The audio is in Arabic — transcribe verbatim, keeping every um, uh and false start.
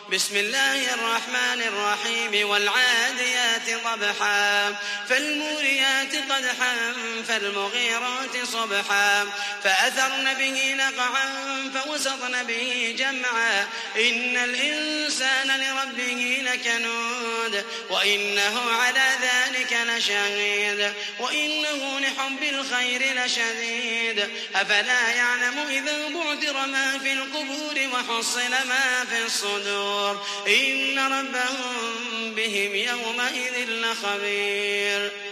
بسم الله الرحمن الرحيم والعاديات ضبحا فالموريات قدحا فالمغيرات صبحا فأثرن به نقعا فوسطن به جمعا إن الإنسان لربه لكنود وإنه على ذلك لشهيد وإنه لحب الخير لشديد أفلا يعلم إذا بعثر ما في القبور وحصل ما في الصدور إن ربهم بهم يومئذ لخبير